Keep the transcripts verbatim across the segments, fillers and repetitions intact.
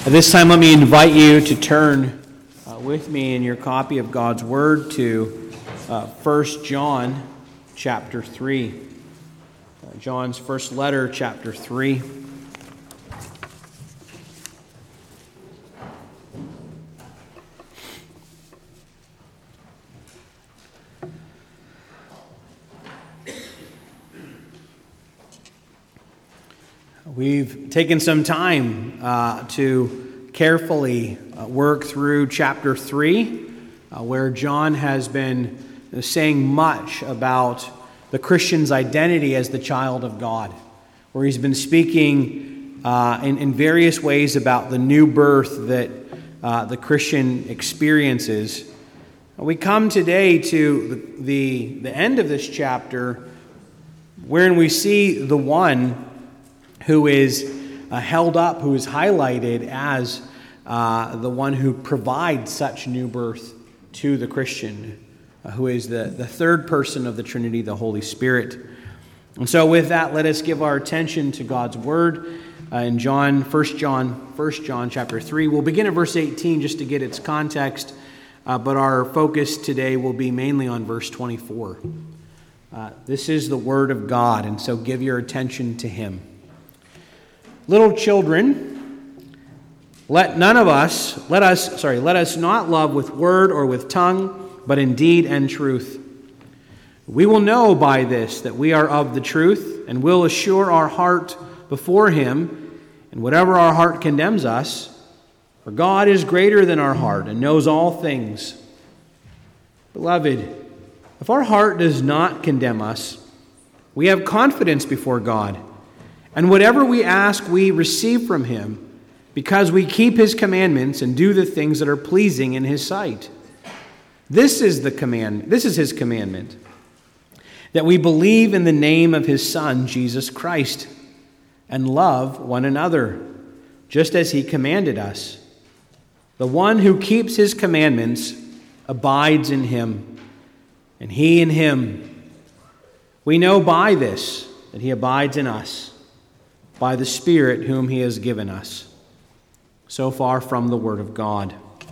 At this time, let me invite you to turn uh, with me in your copy of God's Word to uh, First John chapter three. Uh, John's first letter, chapter three. We've taken some time uh, to carefully uh, work through chapter three, uh, where John has been saying much about the Christian's identity as the child of God, where he's been speaking uh, in, in various ways about the new birth that uh, the Christian experiences. We come today to the, the, the end of this chapter, wherein we see the one who is uh, held up, who is highlighted as uh, the one who provides such new birth to the Christian, uh, who is the, the third person of the Trinity, the Holy Spirit. And so with that, let us give our attention to God's Word uh, in John, First John, First John chapter three. We'll begin at verse eighteen just to get its context, uh, but our focus today will be mainly on verse twenty-four. Uh, this is the Word of God, and so give your attention to Him. Little children, let none of us, let us, sorry, let us not love with word or with tongue, but in deed and truth. We will know by this that we are of the truth, and will assure our heart before Him, and whatever our heart condemns us, for God is greater than our heart and knows all things. Beloved, if our heart does not condemn us, we have confidence before God. And whatever we ask, we receive from Him, because we keep His commandments and do the things that are pleasing in His sight. This is the command. This is His commandment, that we believe in the name of His Son, Jesus Christ, and love one another, just as He commanded us. The one who keeps His commandments abides in Him, and He in him. We know by this that He abides in us, by the Spirit whom He has given us. So far from the Word of God.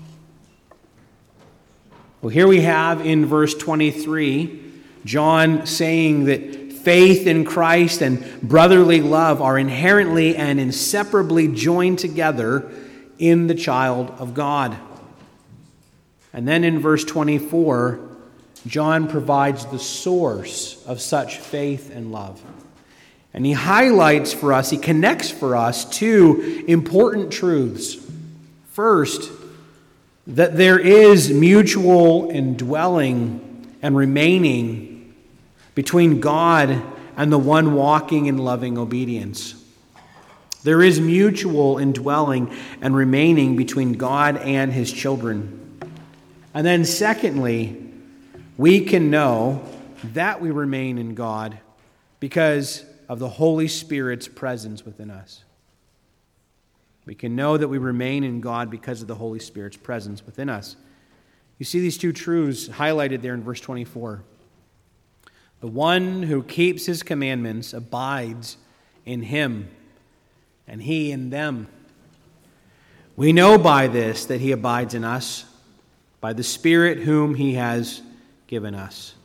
Well, here we have in verse twenty-three, John saying that faith in Christ and brotherly love are inherently and inseparably joined together in the child of God. And then in verse twenty-four, John provides the source of such faith and love. And he highlights for us, he connects for us two important truths. First, that there is mutual indwelling and remaining between God and the one walking in loving obedience. There is mutual indwelling and remaining between God and His children. And then secondly, we can know that we remain in God because of the Holy Spirit's presence within us. We can know that we remain in God because of the Holy Spirit's presence within us. You see these two truths highlighted there in verse twenty-four. The one who keeps His commandments abides in Him, and He in them. We know by this that He abides in us, by the Spirit whom He has given us.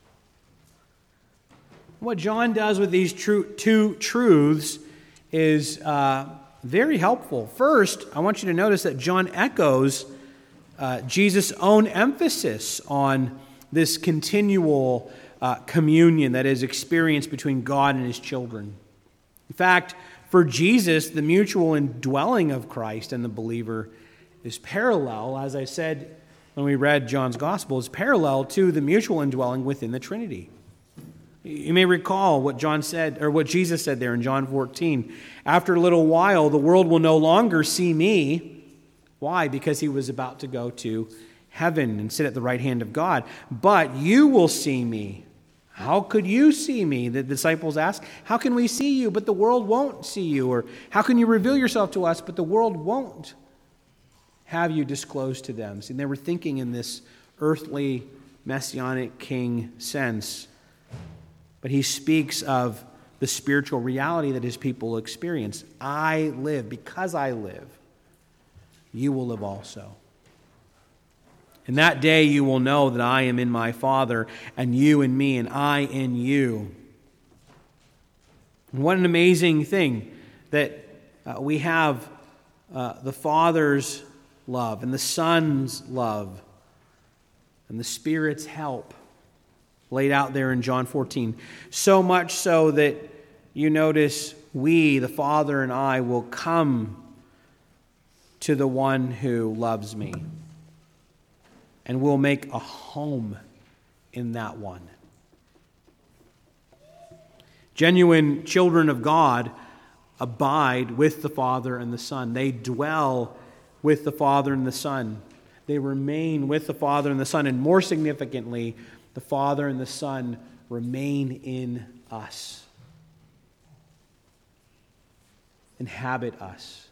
What John does with these tru- two truths is uh, very helpful. First, I want you to notice that John echoes uh, Jesus' own emphasis on this continual uh, communion that is experienced between God and His children. In fact, for Jesus, the mutual indwelling of Christ and the believer is parallel, as I said when we read John's Gospel, is parallel to the mutual indwelling within the Trinity. You may recall what John said, or what Jesus said there in John fourteen. After a little while, the world will no longer see me. Why? Because He was about to go to heaven and sit at the right hand of God. But you will see me. How could you see me? The disciples asked. How can we see you, but the world won't see you? Or how can you reveal yourself to us, but the world won't have you disclosed to them? See, they were thinking in this earthly messianic king sense. But he speaks of the spiritual reality that his people experience. I live, because I live, you will live also. In that day you will know that I am in my Father, and you in me, and I in you. And what an amazing thing that uh, we have uh, the Father's love and the Son's love and the Spirit's help laid out there in John fourteen. So much so that you notice we, the Father and I, will come to the one who loves me, and we'll make a home in that one. Genuine children of God abide with the Father and the Son. They dwell with the Father and the Son. They remain with the Father and the Son. And more significantly, the Father and the Son remain in us, inhabit us.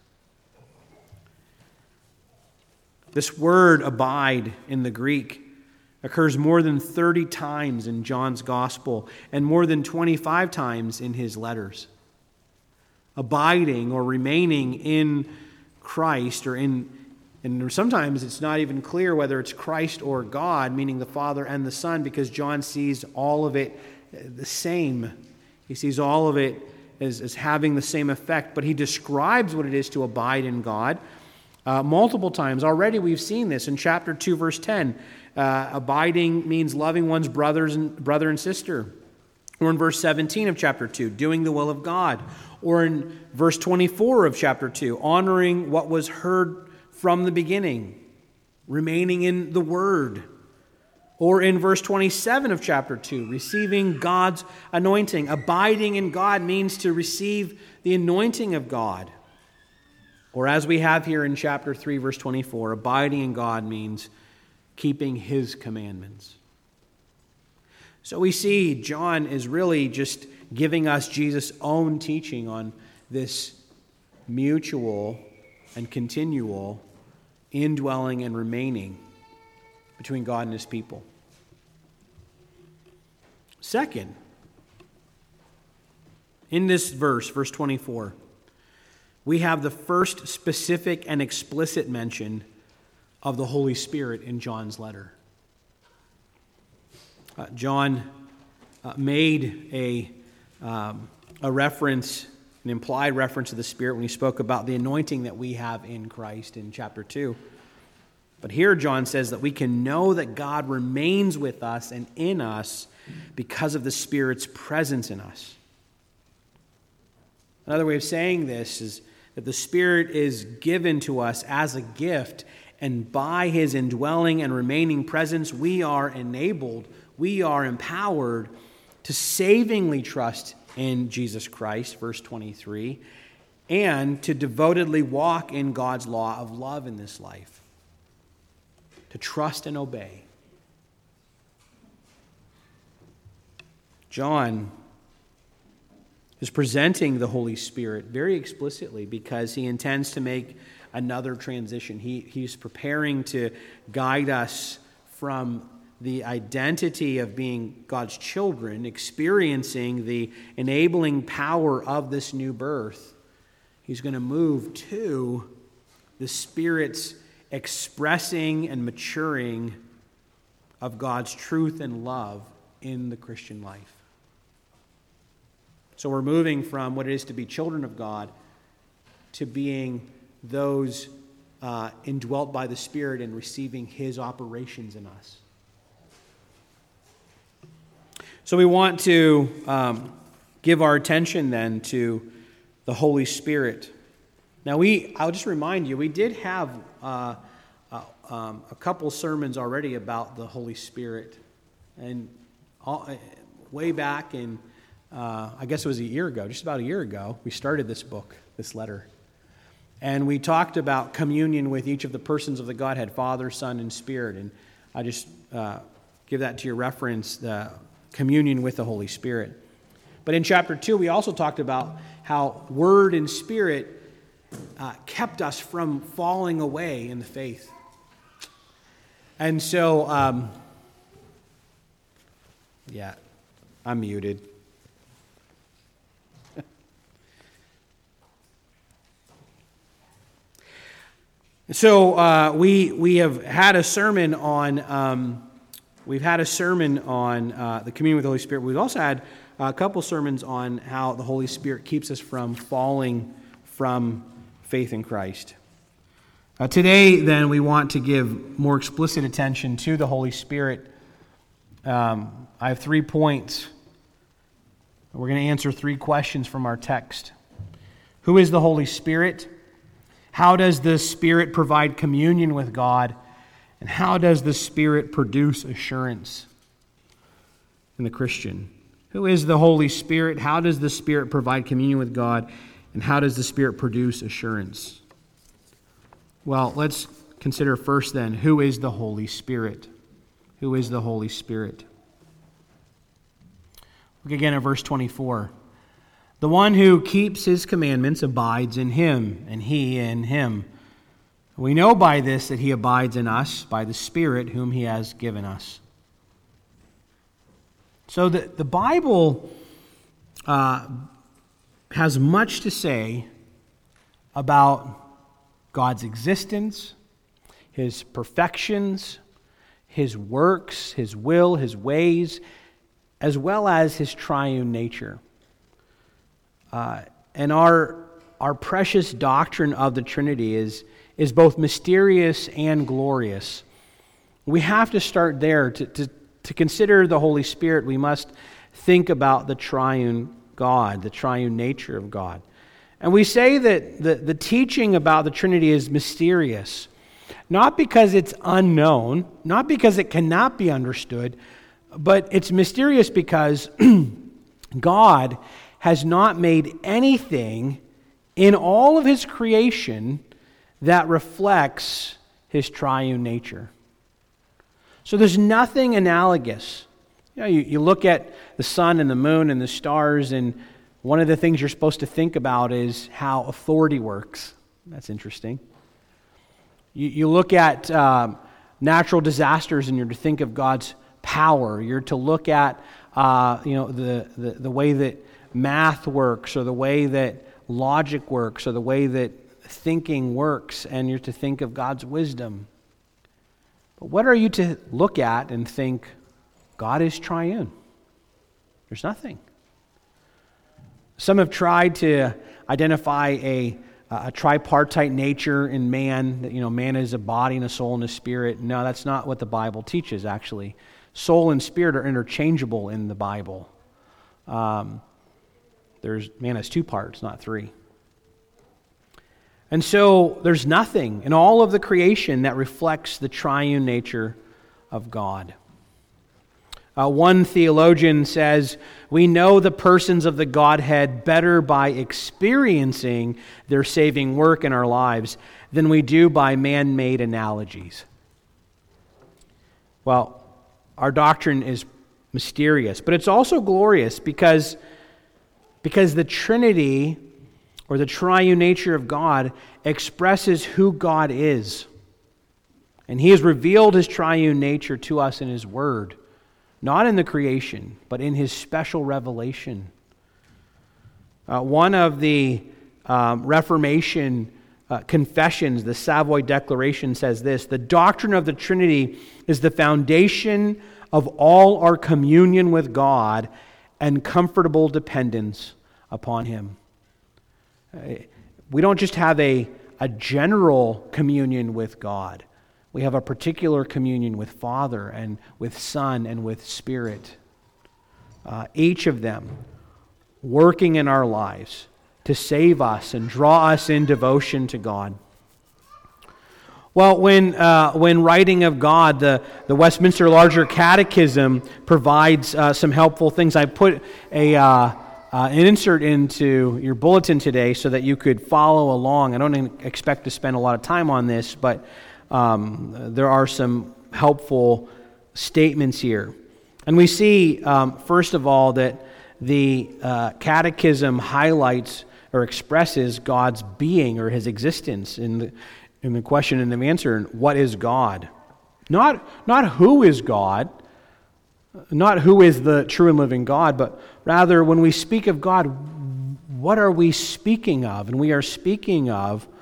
This word abide in the Greek occurs more than thirty times in John's Gospel and more than twenty-five times in his letters. Abiding or remaining in Christ, or in, and sometimes it's not even clear whether it's Christ or God, meaning the Father and the Son, because John sees all of it the same. He sees all of it as, as having the same effect, but he describes what it is to abide in God uh, multiple times. Already we've seen this in chapter two, verse ten. Uh, abiding means loving one's brothers and brother and sister. Or in verse seventeen of chapter two, doing the will of God. Or in verse twenty-four of chapter two, honoring what was heard from the beginning, remaining in the Word. Or in verse twenty-seven of chapter two, receiving God's anointing. Abiding in God means to receive the anointing of God. Or as we have here in chapter three, verse twenty-four, abiding in God means keeping His commandments. So we see John is really just giving us Jesus' own teaching on this mutual and continual indwelling and remaining between God and His people. Second, in this verse, verse twenty-four, we have the first specific and explicit mention of the Holy Spirit in John's letter. Uh, John uh, made a, um, a reference, an implied reference to the Spirit when he spoke about the anointing that we have in Christ in chapter two. But here John says that we can know that God remains with us and in us because of the Spirit's presence in us. Another way of saying this is that the Spirit is given to us as a gift, and by His indwelling and remaining presence, we are enabled, we are empowered to savingly trust in Jesus Christ, verse twenty-three, and to devotedly walk in God's law of love in this life, to trust and obey. John is presenting the Holy Spirit very explicitly because he intends to make another transition. He, he's preparing to guide us from the identity of being God's children, experiencing the enabling power of this new birth. He's going to move to the Spirit's expressing and maturing of God's truth and love in the Christian life. So we're moving from what it is to be children of God to being those uh, indwelt by the Spirit and receiving His operations in us. So we want to um, give our attention then to the Holy Spirit. Now we, I'll just remind you, we did have uh, uh, um, a couple sermons already about the Holy Spirit, and all, uh, way back in, uh, I guess it was a year ago, just about a year ago, we started this book, this letter. And we talked about communion with each of the persons of the Godhead, Father, Son, and Spirit. And I just uh, give that to your reference, the communion with the Holy Spirit. But in chapter two, we also talked about how Word and Spirit uh, kept us from falling away in the faith. And so, um, yeah, I'm muted. So uh, we we have had a sermon on um, we've had a sermon on uh, the communion with the Holy Spirit. We've also had a couple sermons on how the Holy Spirit keeps us from falling from faith in Christ. Uh, today, then, we want to give more explicit attention to the Holy Spirit. Um, I have three points. We're going to answer three questions from our text. Who is the Holy Spirit? How does the Spirit provide communion with God? And how does the Spirit produce assurance in the Christian? Who is the Holy Spirit? How does the Spirit provide communion with God? And how does the Spirit produce assurance? Well, let's consider first then, who is the Holy Spirit? Who is the Holy Spirit? Look again at verse twenty-four. The one who keeps his commandments abides in him, and he in him. We know by this that he abides in us, by the Spirit whom he has given us. So the, the Bible uh, has much to say about God's existence, his perfections, his works, his will, his ways, as well as his triune nature. Uh, and our our precious doctrine of the Trinity is, is both mysterious and glorious. We have to start there. To, to, to consider the Holy Spirit, we must think about the triune God, the triune nature of God. And we say that the, the teaching about the Trinity is mysterious, not because it's unknown, not because it cannot be understood, but it's mysterious because God has not made anything in all of his creation that reflects his triune nature. So there's nothing analogous. You know, you, you look at the sun and the moon and the stars, and one of the things you're supposed to think about is how authority works. That's interesting. You, you look at um, natural disasters, and you're to think of God's power. You're to look at uh, you know the, the, the way that math works, or the way that logic works, or the way that thinking works, and you're to think of God's wisdom. But what are you to look at and think God is triune? There's nothing. Some have tried to identify a, a tripartite nature in man, that, you know, man is a body and a soul and a spirit. No, that's not what the Bible teaches, actually. Soul and spirit are interchangeable in the Bible. Um, There's man has two parts, not three. And so there's nothing in all of the creation that reflects the triune nature of God. Uh, one theologian says, we know the persons of the Godhead better by experiencing their saving work in our lives than we do by man-made analogies. Well, our doctrine is mysterious, but it's also glorious because Because the Trinity, or the triune nature of God, expresses who God is. And he has revealed his triune nature to us in his word, not in the creation, but in his special revelation. Uh, one of the um, Reformation uh, confessions, the Savoy Declaration, says this: the doctrine of the Trinity is the foundation of all our communion with God and comfortable dependence upon him. We don't just have a, a general communion with God. We have a particular communion with Father and with Son and with Spirit. Uh, each of them working in our lives to save us and draw us in devotion to God. Well, when uh, when writing of God, the, the Westminster Larger Catechism provides uh, some helpful things. I put a uh, uh, an insert into your bulletin today so that you could follow along. I don't expect to spend a lot of time on this, but um, there are some helpful statements here. And we see, um, first of all, that the uh, Catechism highlights or expresses God's being or his existence in the in the question and the answer, what is God? Not, not who is God, not who is the true and living God, but rather when we speak of God, what are we speaking of? And we are speaking of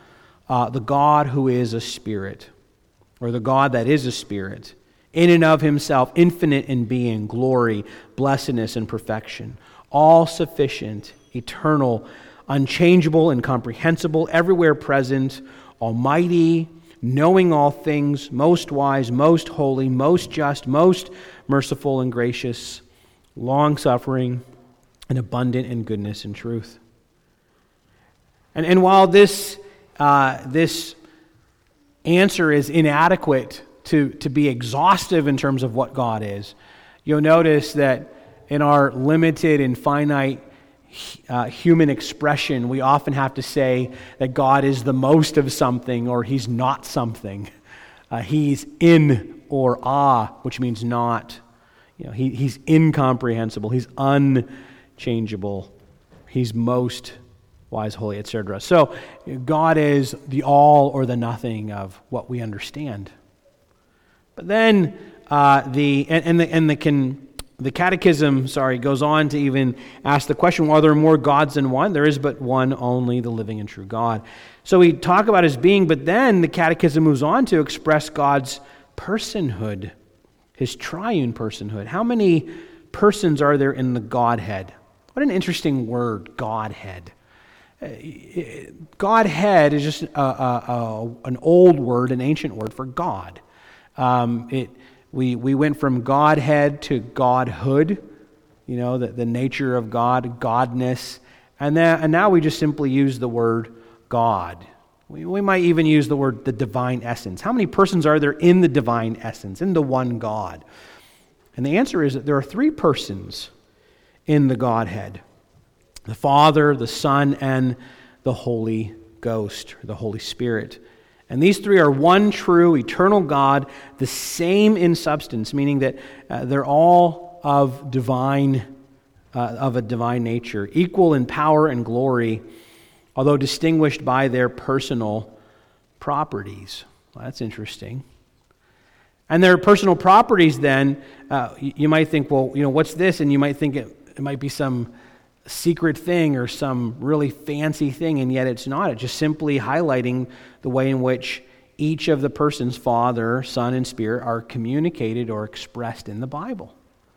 uh, the God who is a spirit, or the God that is a spirit, in and of himself, infinite in being, glory, blessedness, and perfection, all sufficient, eternal, unchangeable, incomprehensible, everywhere present, almighty, knowing all things, most wise, most holy, most just, most merciful and gracious, long-suffering, and abundant in goodness and truth. And, and while this, uh, this answer is inadequate to, to be exhaustive in terms of what God is, you'll notice that in our limited and finite uh, human expression, we often have to say that God is the most of something or he's not something. Uh, he's in or ah, which means not. You know, he, he's incomprehensible. He's unchangeable. He's most wise, holy, et cetera. So God is the all or the nothing of what we understand. But then uh, the and, and the and the can. The Catechism, sorry, goes on to even ask the question, well, are there more gods than one? There is but one only, the living and true God. So we talk about his being, but then the Catechism moves on to express God's personhood, his triune personhood. How many persons are there in the Godhead? What an interesting word, Godhead. Godhead is just a, a, a, an old word, an ancient word for God. Um, it We we went from Godhead to Godhood, you know, the, the nature of God, Godness, and then and now we just simply use the word God. We, we might even use the word the divine essence. How many persons are there in the divine essence, in the one God? And the answer is that there are three persons in the Godhead: the Father, the Son, and the Holy Ghost, or the Holy Spirit. And these three are one true, eternal God, the same in substance, meaning that uh, they're all of divine, uh, of a divine nature, equal in power and glory, although distinguished by their personal properties. Well, that's interesting. And their personal properties, then, uh, you might think, well, you know, what's this? And you might think it, it might be some secret thing or some really fancy thing, and yet it's not. It's just simply highlighting the way in which each of the persons, Father, Son, and Spirit, are communicated or expressed in the Bible.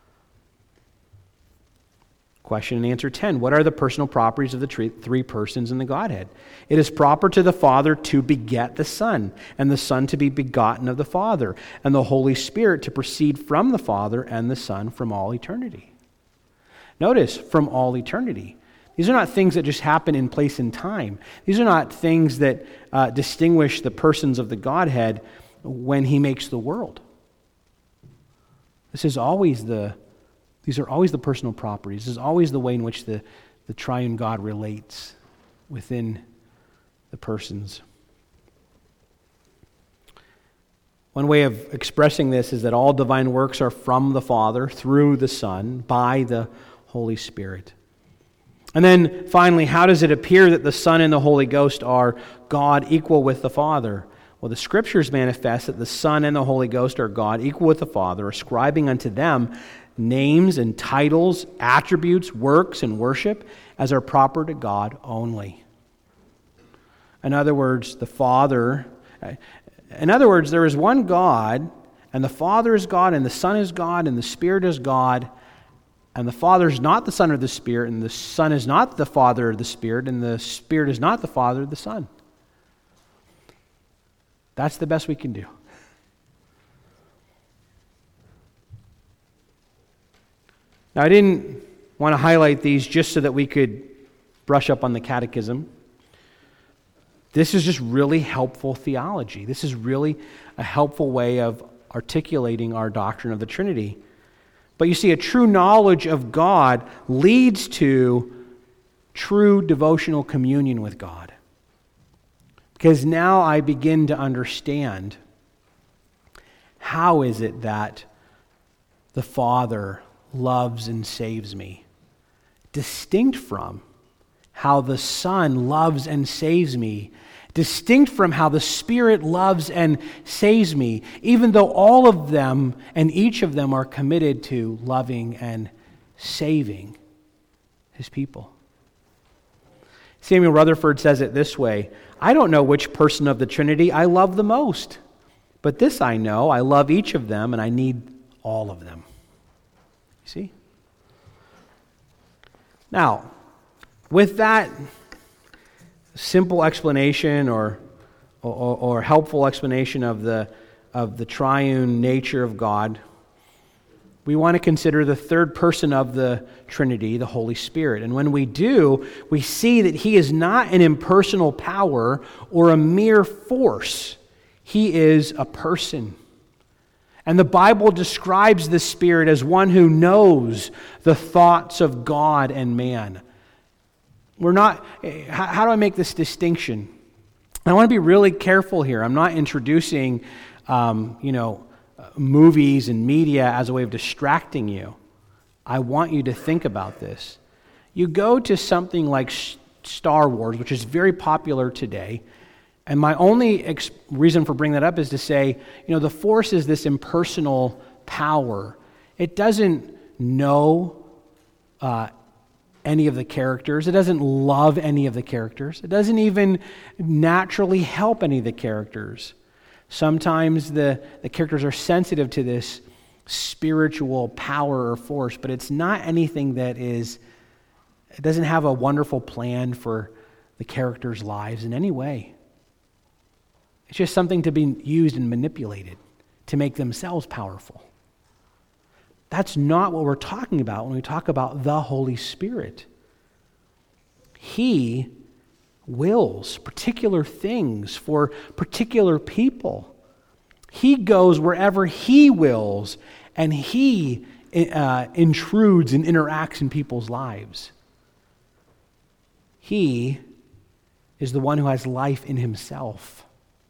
Question and answer ten. What are the personal properties of the three persons in the Godhead? It is proper to the Father to beget the Son, and the Son to be begotten of the Father, and the Holy Spirit to proceed from the Father and the Son from all eternity. Notice, from all eternity. These are not things that just happen in place and time. These are not things that uh, distinguish the persons of the Godhead when he makes the world. This is always the, these are always the personal properties. This is always the way in which the, the triune God relates within the persons. One way of expressing this is that all divine works are from the Father, through the Son, by the Holy Spirit. And then finally, how does it appear that the Son and the Holy Ghost are God equal with the Father? Well, the Scriptures manifest that the Son and the Holy Ghost are God equal with the Father, ascribing unto them names and titles, attributes, works, and worship as are proper to God only. In other words, the Father, in other words, there is one God, and the Father is God, and the Son is God, and the Spirit is God. And the Father is not the Son or the Spirit, and the Son is not the Father or the Spirit, and the Spirit is not the Father or the Son. That's the best we can do. Now, I didn't want to highlight these just so that we could brush up on the catechism. This is just really helpful theology. This is really a helpful way of articulating our doctrine of the Trinity. But you see, a true knowledge of God leads to true devotional communion with God. Because now I begin to understand how is it that the Father loves and saves me, distinct from how the Son loves and saves me, distinct from how the Spirit loves and saves me, even though all of them and each of them are committed to loving and saving his people. Samuel Rutherford says it this way: I don't know which person of the Trinity I love the most, but this I know, I love each of them and I need all of them. You see? Now, with that simple explanation or, or, or helpful explanation of the, of the triune nature of God, we want to consider the third person of the Trinity, the Holy Spirit. And when we do, we see that He is not an impersonal power or a mere force. He is a person. And the Bible describes the Spirit as one who knows the thoughts of God and man. We're not, how, how do I make this distinction? I want to be really careful here. I'm not introducing, um, you know, movies and media as a way of distracting you. I want you to think about this. You go to something like Star Wars, which is very popular today, and my only ex- reason for bringing that up is to say, you know, the Force is this impersonal power. It doesn't know uh, any of the characters. It doesn't love any of the characters. It doesn't even naturally help any of the characters. Sometimes the, the characters are sensitive to this spiritual power or force, but it's not anything that is, it doesn't have a wonderful plan for the characters' lives in any way. It's just something to be used and manipulated to make themselves powerful. That's not what we're talking about when we talk about the Holy Spirit. He wills particular things for particular people. He goes wherever He wills, and He uh, intrudes and interacts in people's lives. He is the one who has life in Himself.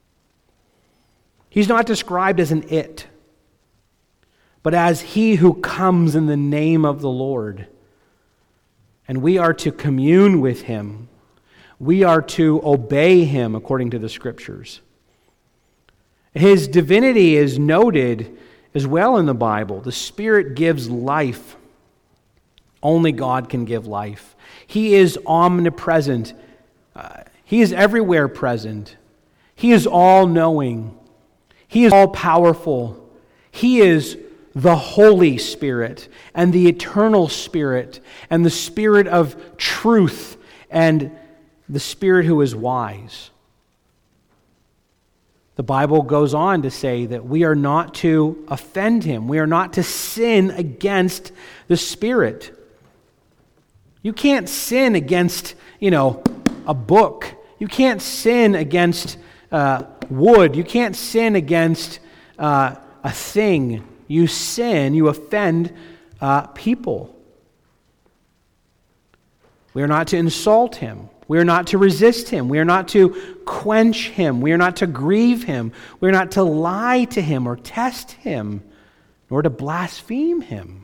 He's not described as an it, but as He who comes in the name of the Lord. And we are to commune with Him. We are to obey Him according to the Scriptures. His divinity is noted as well in the Bible. The Spirit gives life. Only God can give life. He is omnipresent. Uh, he is everywhere present. He is all-knowing. He is all-powerful. He is the Holy Spirit and the eternal Spirit and the Spirit of truth and the Spirit who is wise. The Bible goes on to say that we are not to offend Him. We are not to sin against the Spirit. You can't sin against, you know, a book. You can't sin against uh, wood. You can't sin against uh, a thing. You sin, you offend uh, people. We are not to insult Him. We are not to resist Him. We are not to quench Him. We are not to grieve Him. We are not to lie to Him or test Him, nor to blaspheme Him.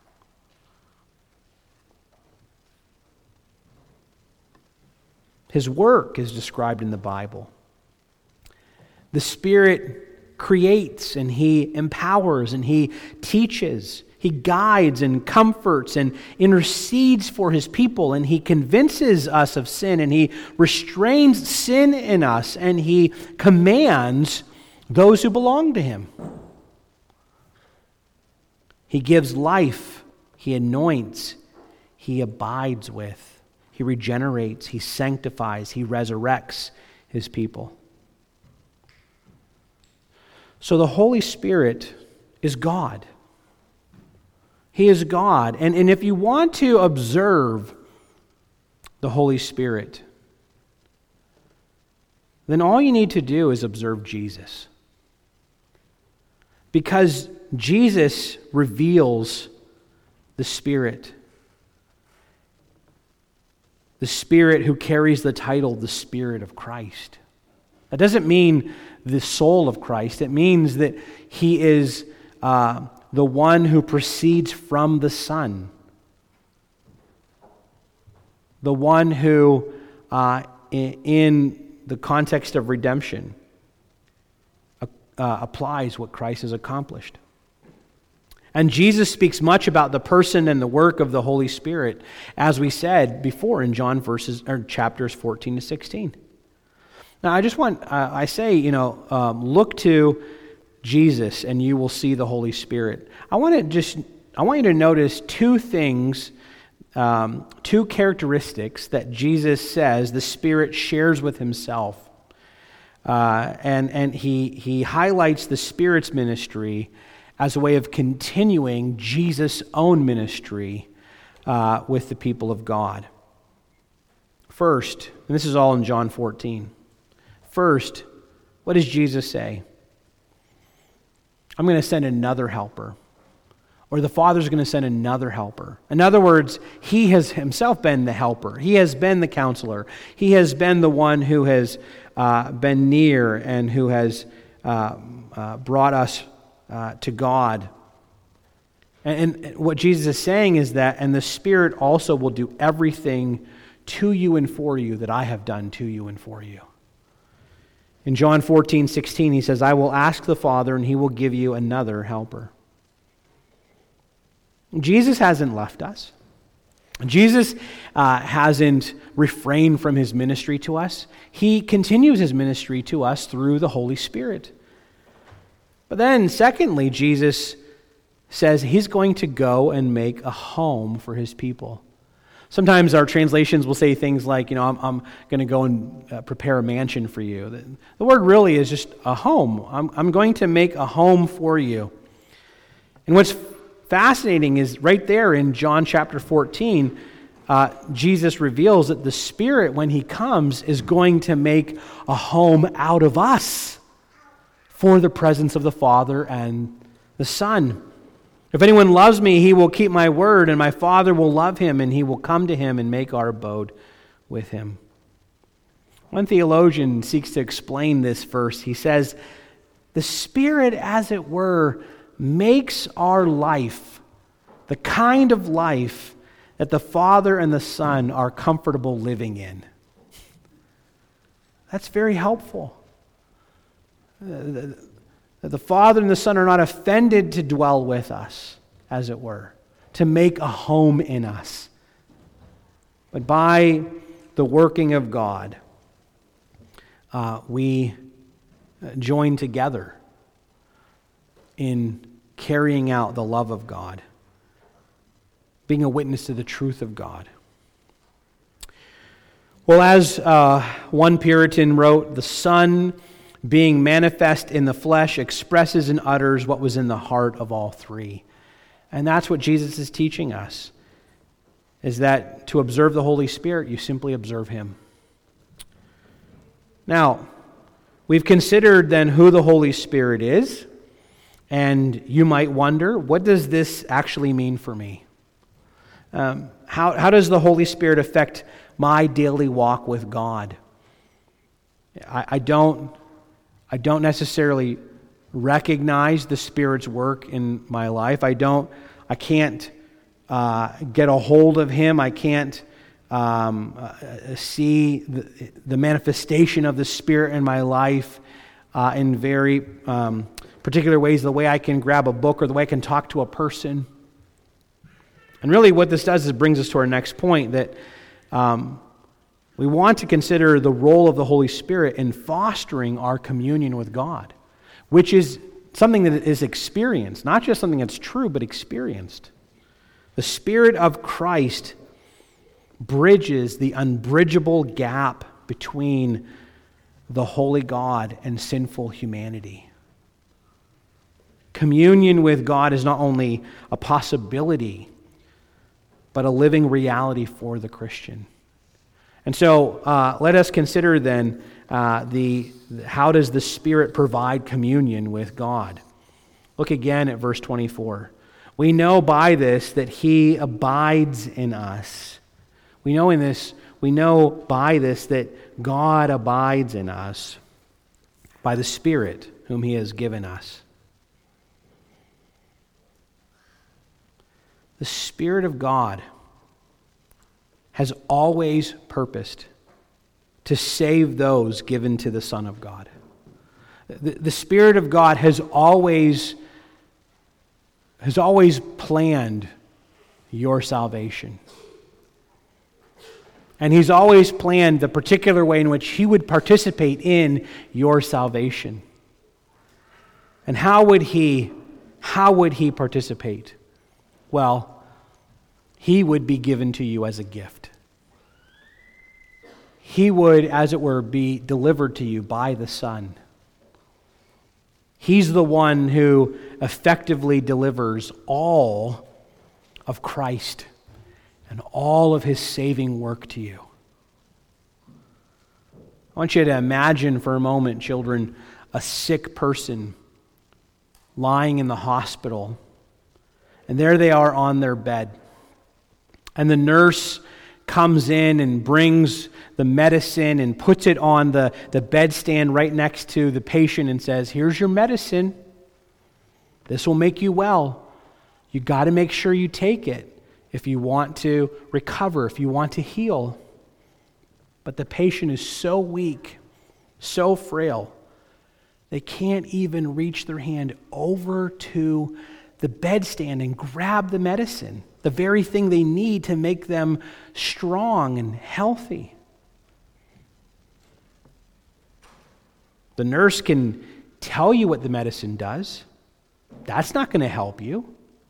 His work is described in the Bible. The Spirit creates and He empowers and He teaches. He guides and comforts and intercedes for His people, and He convinces us of sin, and He restrains sin in us, and He commands those who belong to Him. He gives life. He anoints. He abides with. He regenerates. He sanctifies. He resurrects His people. So the Holy Spirit is God. He is God. And, and if you want to observe the Holy Spirit, then all you need to do is observe Jesus. Because Jesus reveals the Spirit. The Spirit who carries the title, the Spirit of Christ. That doesn't mean the soul of Christ. It means that He is uh, the one who proceeds from the Son. The one who, uh, in, in the context of redemption, uh, applies what Christ has accomplished. And Jesus speaks much about the person and the work of the Holy Spirit, as we said before in John verses or chapters fourteen to sixteen. Now, I just want, uh, I say, you know, um, look to Jesus and you will see the Holy Spirit. I want to just, I want you to notice two things, um, two characteristics that Jesus says the Spirit shares with himself. Uh, and and he, he highlights the Spirit's ministry as a way of continuing Jesus' own ministry uh, with the people of God. First, and this is all in John fourteen. First, what does Jesus say? I'm going to send another helper. Or the Father's going to send another helper. In other words, he has himself been the helper. He has been the counselor. He has been the one who has uh, been near and who has uh, uh, brought us uh, to God. And, and what Jesus is saying is that, and the Spirit also will do everything to you and for you that I have done to you and for you. In John fourteen sixteen, he says, I will ask the Father, and he will give you another helper. Jesus hasn't left us. Jesus uh, hasn't refrained from his ministry to us. He continues his ministry to us through the Holy Spirit. But then, secondly, Jesus says he's going to go and make a home for his people. Sometimes our translations will say things like, you know, I'm, I'm going to go and uh, prepare a mansion for you. The, the word really is just a home. I'm, I'm going to make a home for you. And what's fascinating is right there in John chapter fourteen, uh, Jesus reveals that the Spirit, when he comes, is going to make a home out of us for the presence of the Father and the Son. If anyone loves me, he will keep my word, and my Father will love him, and he will come to him and make our abode with him. One theologian seeks to explain this verse. He says, the Spirit, as it were, makes our life the kind of life that the Father and the Son are comfortable living in. That's very helpful. The, the Father and the Son are not offended to dwell with us, as it were, to make a home in us. But by the working of God, uh, we join together in carrying out the love of God, being a witness to the truth of God. Well, as uh, one Puritan wrote, the Son, being manifest in the flesh, expresses and utters what was in the heart of all three. And that's what Jesus is teaching us, is that to observe the Holy Spirit, you simply observe him. Now, we've considered then who the Holy Spirit is. And you might wonder, what does this actually mean for me? Um, how, how does the Holy Spirit affect my daily walk with God? I, I don't, I don't necessarily recognize the Spirit's work in my life. I don't, I can't uh, get a hold of him. I can't um, uh, see the, the manifestation of the Spirit in my life uh, in very Um, particular ways, the way I can grab a book or the way I can talk to a person. And really what this does is brings us to our next point, that um, we want to consider the role of the Holy Spirit in fostering our communion with God, which is something that is experienced, not just something that's true, but experienced. The Spirit of Christ bridges the unbridgeable gap between the holy God and sinful humanity. Communion with God is not only a possibility, but a living reality for the Christian. And so uh, let us consider then uh, the how does the Spirit provide communion with God? Look again at verse twenty-four. We know by this that he abides in us. We know in this, we know by this that God abides in us by the Spirit whom he has given us. The Spirit of God has always purposed to save those given to the Son of God. The, the Spirit of God has always, has always planned your salvation. And he's always planned the particular way in which he would participate in your salvation. And how would he, how would he participate? Well, he would be given to you as a gift. He would, as it were, be delivered to you by the Son. He's the one who effectively delivers all of Christ and all of his saving work to you. I want you to imagine for a moment, children, a sick person lying in the hospital, and there they are on their bed. And the nurse comes in and brings the medicine and puts it on the, the bedstand right next to the patient and says, "Here's your medicine. This will make you well. You got to make sure you take it if you want to recover, if you want to heal." But the patient is so weak, so frail, they can't even reach their hand over to the bedstand and grab the medicine, the very thing they need to make them strong and healthy. The nurse can tell you what the medicine does. That's not going to help you.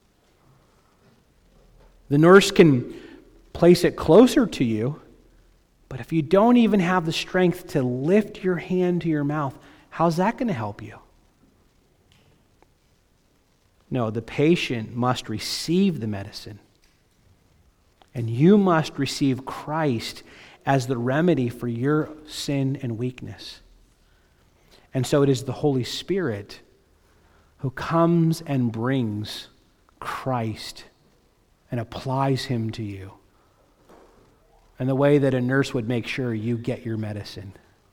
The nurse can place it closer to you, but if you don't even have the strength to lift your hand to your mouth, how's that going to help you? No, the patient must receive the medicine. And you must receive Christ as the remedy for your sin and weakness. And so it is the Holy Spirit who comes and brings Christ and applies him to you in the way that a nurse would make sure you get your medicine.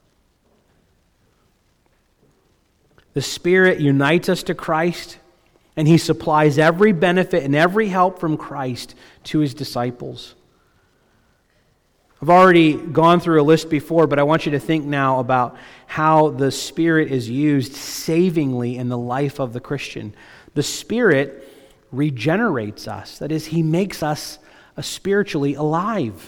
The Spirit unites us to Christ, and he supplies every benefit and every help from Christ to his disciples. I've already gone through a list before, but I want you to think now about how the Spirit is used savingly in the life of the Christian. The Spirit regenerates us. That is, he makes us spiritually alive.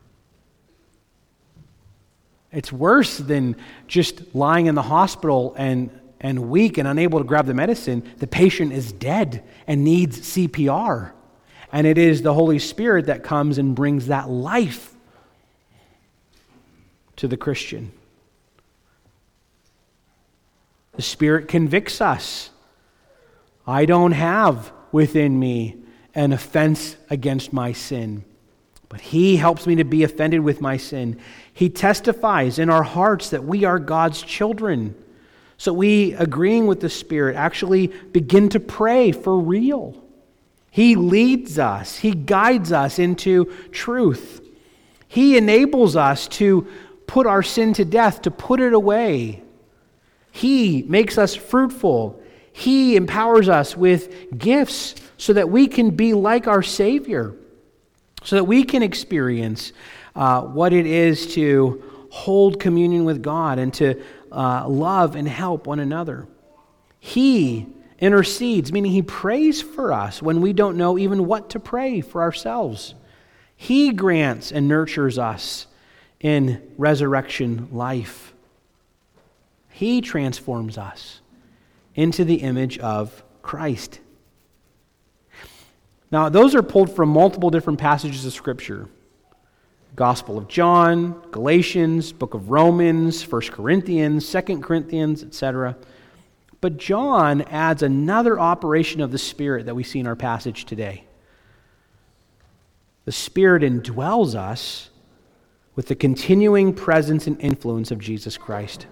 It's worse than just lying in the hospital and, and weak and unable to grab the medicine. The patient is dead and needs C P R. And it is the Holy Spirit that comes and brings that life to the Christian. The Spirit convicts us. I don't have within me an offense against my sin, but he helps me to be offended with my sin. He testifies in our hearts that we are God's children. So we, agreeing with the Spirit, actually begin to pray for real. He leads us. He guides us into truth. He enables us to put our sin to death, to put it away. He makes us fruitful. He empowers us with gifts so that we can be like our Savior, so that we can experience uh, what it is to hold communion with God and to uh, love and help one another. He intercedes, meaning he prays for us when we don't know even what to pray for ourselves. He grants and nurtures us in resurrection life. He transforms us into the image of Christ. Now, those are pulled from multiple different passages of Scripture. Gospel of John, Galatians, Book of Romans, First Corinthians, Second Corinthians, et cetera. But John adds another operation of the Spirit that we see in our passage today. The Spirit indwells us with the continuing presence and influence of Jesus Christ.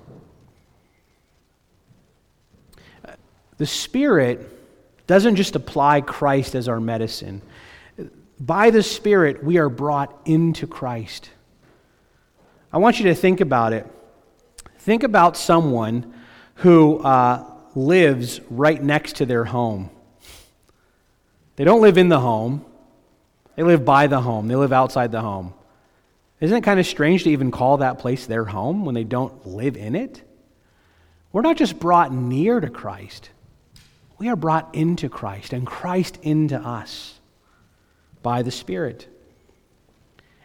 The Spirit doesn't just apply Christ as our medicine. By the Spirit, we are brought into Christ. I want you to think about it. Think about someone who uh, lives right next to their home. They don't live in the home. They live by the home. They live outside the home. Isn't it kind of strange to even call that place their home when they don't live in it? We're not just brought near to Christ. We are brought into Christ and Christ into us by the Spirit.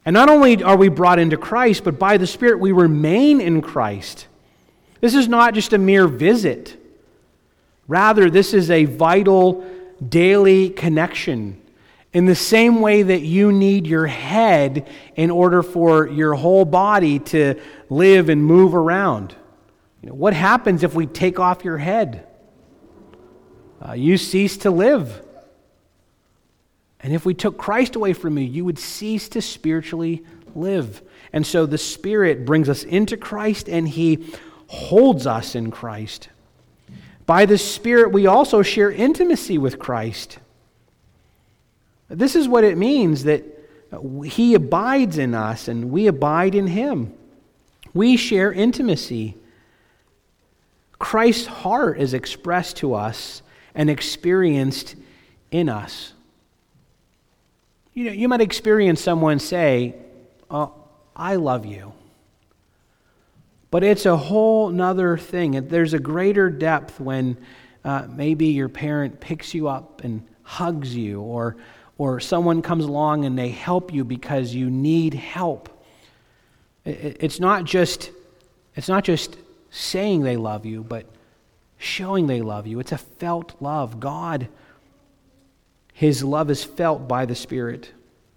And not only are we brought into Christ, but by the Spirit we remain in Christ. This is not just a mere visit. Rather, this is a vital daily connection. In the same way that you need your head in order for your whole body to live and move around. You know, what happens if we take off your head? Uh, you cease to live. And if we took Christ away from you, you would cease to spiritually live. And so the Spirit brings us into Christ, and He holds us in Christ. By the Spirit, we also share intimacy with Christ. This is what it means that He abides in us and we abide in Him. We share intimacy. Christ's heart is expressed to us and experienced in us. You know, you might experience someone say, oh, I love you. But it's a whole nother thing. There's a greater depth when uh, maybe your parent picks you up and hugs you, or or someone comes along and they help you because you need help. It, it's not just it's not just saying they love you, but showing they love you. It's a felt love. God, His love is felt by the Spirit.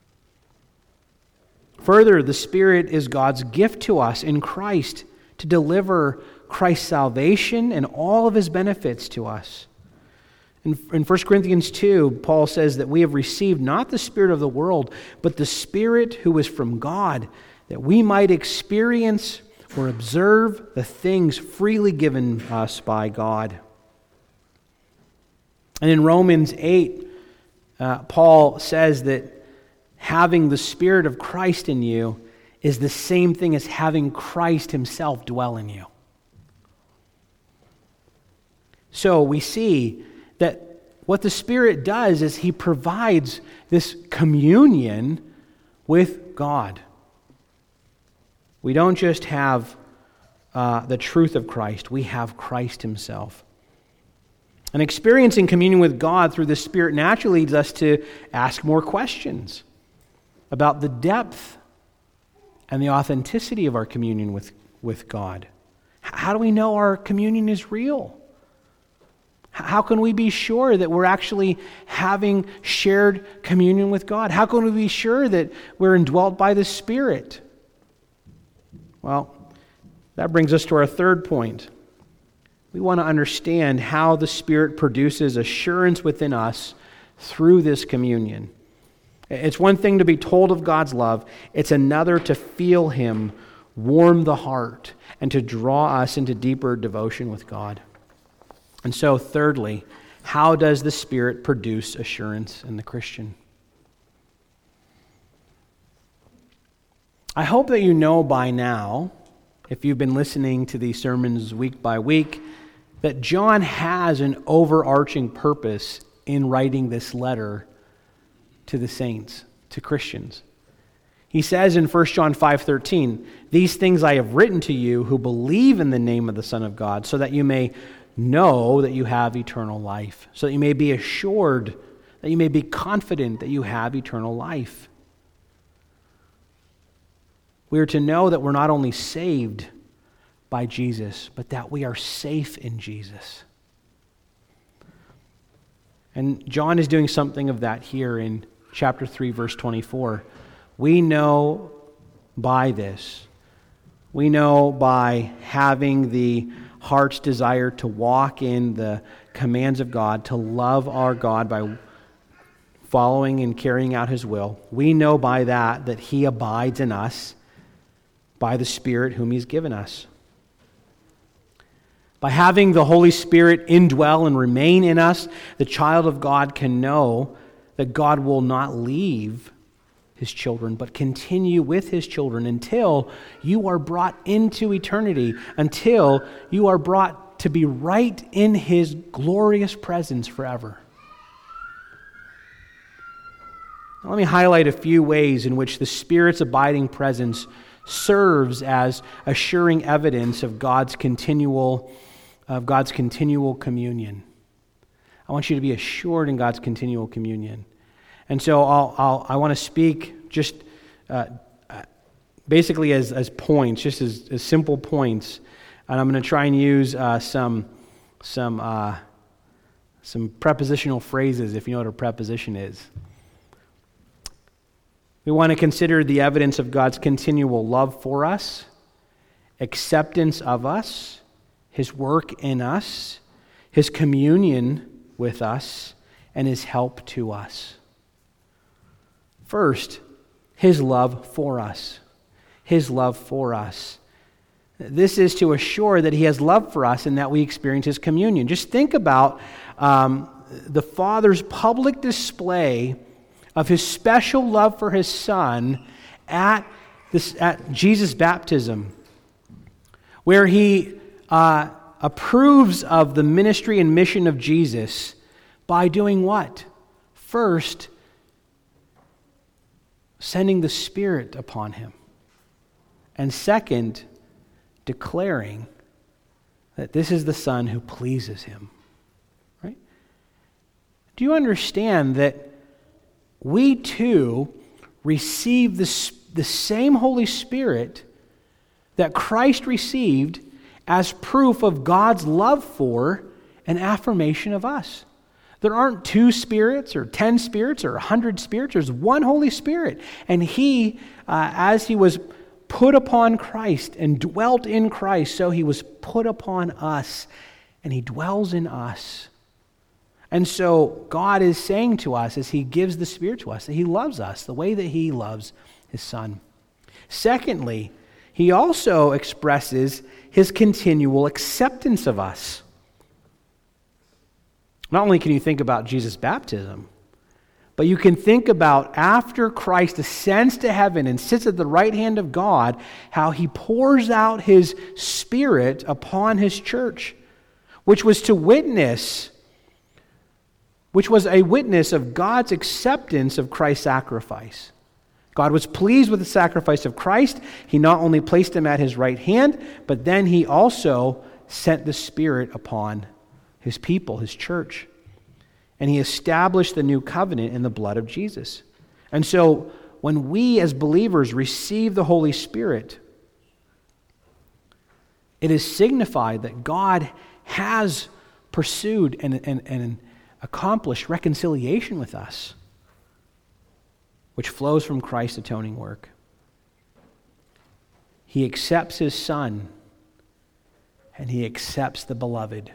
Further, the Spirit is God's gift to us in Christ to deliver Christ's salvation and all of His benefits to us. In, in First Corinthians two, Paul says that we have received not the spirit of the world, but the Spirit who is from God, that we might experience or observe the things freely given us by God. And in Romans eight, uh, Paul says that having the Spirit of Christ in you is the same thing as having Christ Himself dwell in you. So we see that what the Spirit does is He provides this communion with God. We don't just have uh, the truth of Christ, we have Christ Himself. And experiencing communion with God through the Spirit naturally leads us to ask more questions about the depth and the authenticity of our communion with, with God. How do we know our communion is real? How can we be sure that we're actually having shared communion with God? How can we be sure that we're indwelt by the Spirit? Well, that brings us to our third point. We want to understand how the Spirit produces assurance within us through this communion. It's one thing to be told of God's love. It's another to feel Him warm the heart and to draw us into deeper devotion with God. And so, thirdly, how does the Spirit produce assurance in the Christian? I hope that you know by now, if you've been listening to these sermons week by week, that John has an overarching purpose in writing this letter to the saints, to Christians. He says in First John five thirteen, "These things I have written to you who believe in the name of the Son of God, so that you may know that you have eternal life, so that you may be assured, that you may be confident that you have eternal life." We are to know that we're not only saved by Jesus, but that we are safe in Jesus. And John is doing something of that here in chapter three, verse twenty-four. We know by this, we know by having the heart's desire to walk in the commands of God, to love our God by following and carrying out His will. We know by that that He abides in us by the Spirit whom He's given us. By having the Holy Spirit indwell and remain in us, the child of God can know that God will not leave His children, but continue with His children until you are brought into eternity, until you are brought to be right in His glorious presence forever. Now, let me highlight a few ways in which the Spirit's abiding presence serves as assuring evidence of God's continual of God's continual communion. I want you to be assured in God's continual communion. And so I'll, I'll, I want to speak just uh, basically as, as points, just as, as simple points. And I'm going to try and use uh, some some uh, some prepositional phrases, if you know what a preposition is. We want to consider the evidence of God's continual love for us, acceptance of us, His work in us, His communion with us, and His help to us. First, His love for us. His love for us. This is to assure that He has love for us and that we experience His communion. Just think about um, the Father's public display of His special love for His Son at, this, at Jesus' baptism, where He uh, approves of the ministry and mission of Jesus by doing what? First, sending the Spirit upon Him. And second, declaring that this is the Son who pleases Him. Right? Do you understand that we too receive the, the same Holy Spirit that Christ received as proof of God's love for and affirmation of us? There aren't two spirits or ten spirits or a hundred spirits. There's one Holy Spirit. And He, uh, as He was put upon Christ and dwelt in Christ, so He was put upon us, and He dwells in us. And so God is saying to us as He gives the Spirit to us that He loves us the way that He loves His Son. Secondly, He also expresses His continual acceptance of us. Not only can you think about Jesus' baptism, but you can think about after Christ ascends to heaven and sits at the right hand of God, how He pours out His Spirit upon His church, which was to witness, which was a witness of God's acceptance of Christ's sacrifice. God was pleased with the sacrifice of Christ. He not only placed Him at His right hand, but then He also sent the Spirit upon His people, His church. And He established the new covenant in the blood of Jesus. And so when we as believers receive the Holy Spirit, it is signified that God has pursued and, and, and accomplished reconciliation with us, which flows from Christ's atoning work. He accepts His Son, and He accepts the beloved.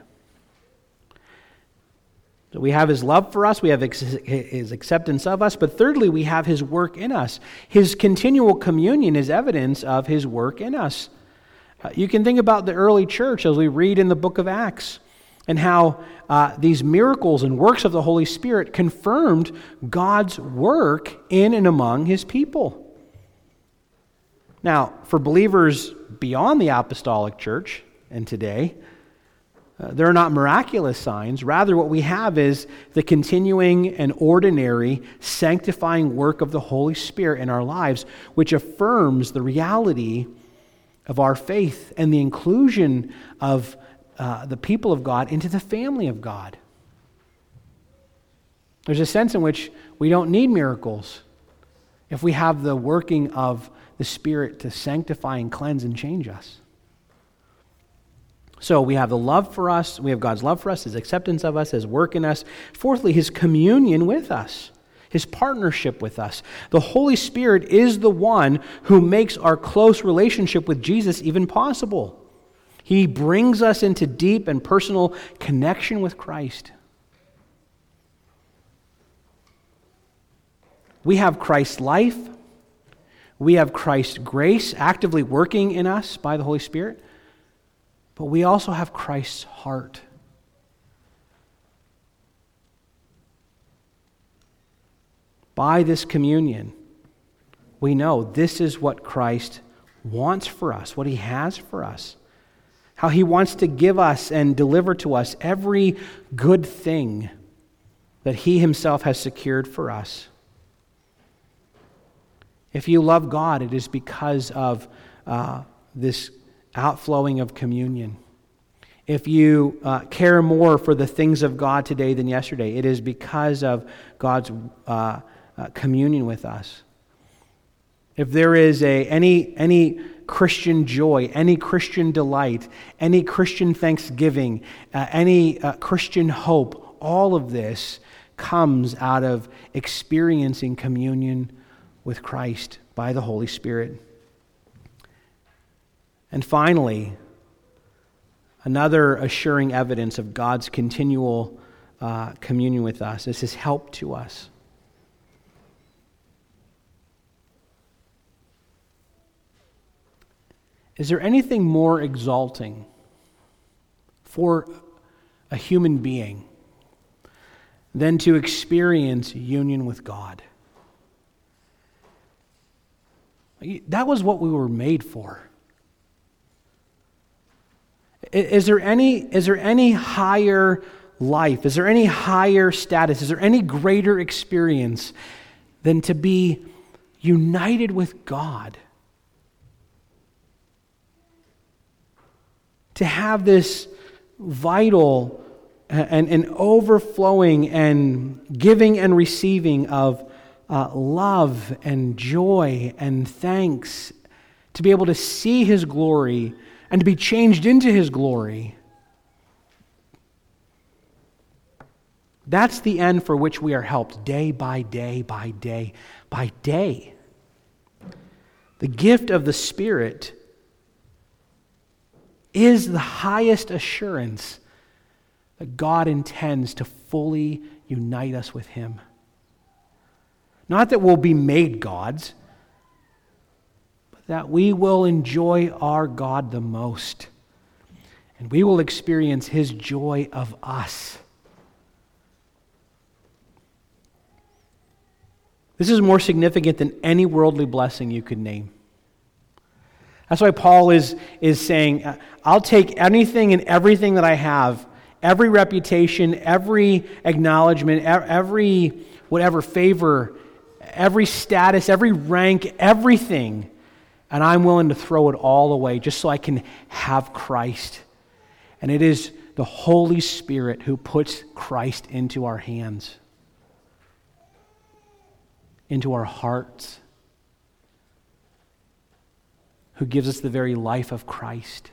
So we have His love for us, we have His acceptance of us, but thirdly, we have His work in us. His continual communion is evidence of His work in us. Uh, you can think about the early church as we read in the book of Acts, and how uh, these miracles and works of the Holy Spirit confirmed God's work in and among His people. Now, for believers beyond the apostolic church and today, Uh, there are not miraculous signs. Rather, what we have is the continuing and ordinary sanctifying work of the Holy Spirit in our lives, which affirms the reality of our faith and the inclusion of uh, the people of God into the family of God. There's a sense in which we don't need miracles if we have the working of the Spirit to sanctify and cleanse and change us. So we have the love for us, we have God's love for us, His acceptance of us, His work in us. Fourthly, His communion with us, His partnership with us. The Holy Spirit is the one who makes our close relationship with Jesus even possible. He brings us into deep and personal connection with Christ. We have Christ's life, we have Christ's grace actively working in us by the Holy Spirit. But we also have Christ's heart. By this communion, we know this is what Christ wants for us, what He has for us, how He wants to give us and deliver to us every good thing that He Himself has secured for us. If you love God, it is because of uh, this outflowing of communion. If you uh, care more for the things of God today than yesterday, it is because of God's uh, uh, communion with us. if there is a any any Christian joy, any Christian delight, any Christian thanksgiving, uh, any uh, Christian hope, all of this comes out of experiencing communion with Christ by the Holy Spirit. And finally, another assuring evidence of God's continual uh, communion with us is His help to us. Is there anything more exalting for a human being than to experience union with God? That was what we were made for. Is there any, is there any higher life? Is there any higher status? Is there any greater experience than to be united with God? To have this vital and, and overflowing and giving and receiving of uh, love and joy and thanks, to be able to see His glory and to be changed into His glory. That's the end for which we are helped day by day by day by day. The gift of the Spirit is the highest assurance that God intends to fully unite us with Him. Not that we'll be made gods, but that we will enjoy our God the most, and we will experience His joy of us. This is more significant than any worldly blessing you could name. That's why Paul is, is saying, I'll take anything and everything that I have, every reputation, every acknowledgement, every whatever favor, every status, every rank, everything, and I'm willing to throw it all away just so I can have Christ. And it is the Holy Spirit who puts Christ into our hands, into our hearts, who gives us the very life of Christ.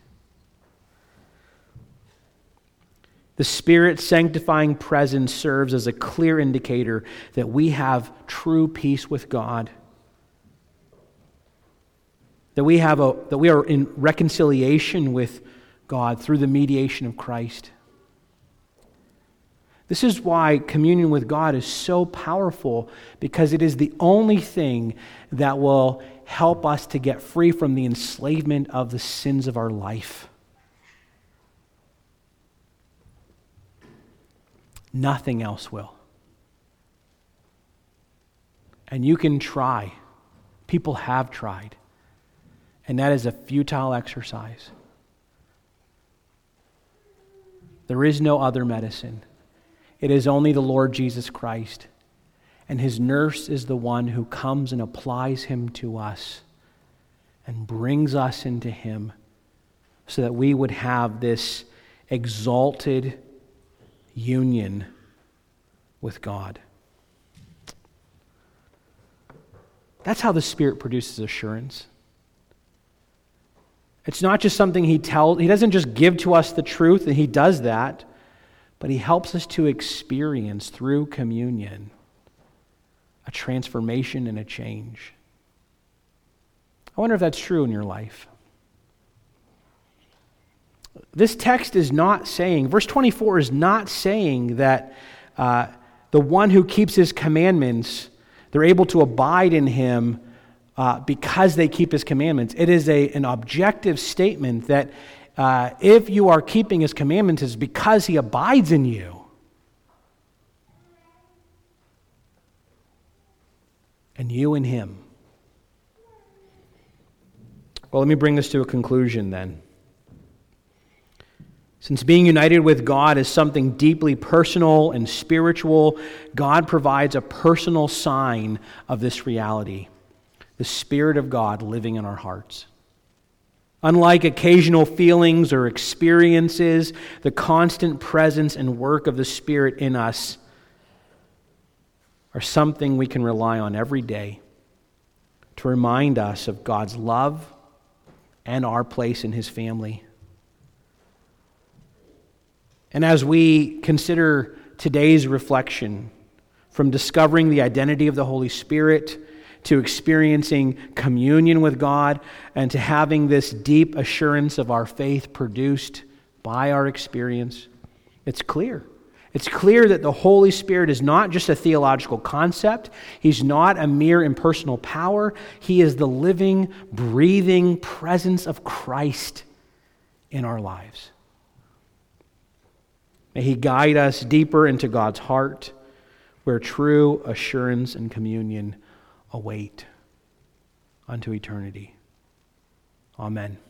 The Spirit's sanctifying presence serves as a clear indicator that we have true peace with God, that we have a that we are in reconciliation with God through the mediation of Christ. This is why communion with God is so powerful, because it is the only thing that will help us to get free from the enslavement of the sins of our life. Nothing else will. And you can try. People have tried. And that is a futile exercise. There is no other medicine. It is only the Lord Jesus Christ. And His nurse is the one who comes and applies Him to us and brings us into Him so that we would have this exalted union with God. That's how the Spirit produces assurance. It's not just something He tells, He doesn't just give to us the truth, and He does that, but He helps us to experience through communion a transformation and a change. I wonder if that's true in your life. This text is not saying, verse twenty-four is not saying that uh, the one who keeps His commandments, they're able to abide in Him uh, because they keep His commandments. It is a, an objective statement that uh, if you are keeping His commandments, it's because He abides in you. And you in Him. Well, let me bring this to a conclusion then. Since being united with God is something deeply personal and spiritual, God provides a personal sign of this reality: the Spirit of God living in our hearts. Unlike occasional feelings or experiences, the constant presence and work of the Spirit in us are something we can rely on every day to remind us of God's love and our place in his family. And as we consider today's reflection, from discovering the identity of the Holy Spirit to experiencing communion with God and to having this deep assurance of our faith produced by our experience, it's clear. It's clear that the Holy Spirit is not just a theological concept. He's not a mere impersonal power. He is the living, breathing presence of Christ in our lives. May he guide us deeper into God's heart, where true assurance and communion await unto eternity. Amen.